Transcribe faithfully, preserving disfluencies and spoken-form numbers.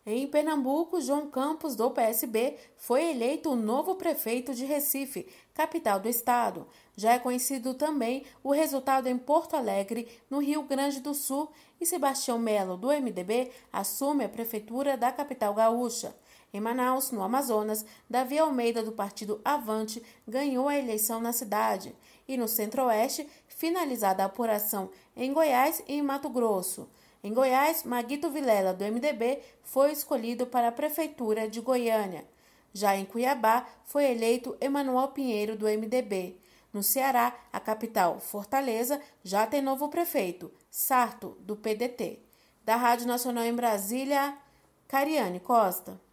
Em Pernambuco, João Campos, do P S B, foi eleito o novo prefeito de Recife, capital do estado. Já é conhecido também o resultado em Porto Alegre, no Rio Grande do Sul, e Sebastião Melo, do M D B, assume a prefeitura da capital gaúcha. Em Manaus, no Amazonas, Davi Almeida, do partido Avante, ganhou a eleição na cidade. E no Centro-Oeste, finalizada a apuração em Goiás e em Mato Grosso. Em Goiás, Maguito Vilela, do M D B, foi escolhido para a Prefeitura de Goiânia. Já em Cuiabá, foi eleito Emanuel Pinheiro, do M D B. No Ceará, a capital, Fortaleza, já tem novo prefeito, Sarto, do P D T. Da Rádio Nacional em Brasília, Cariane Costa.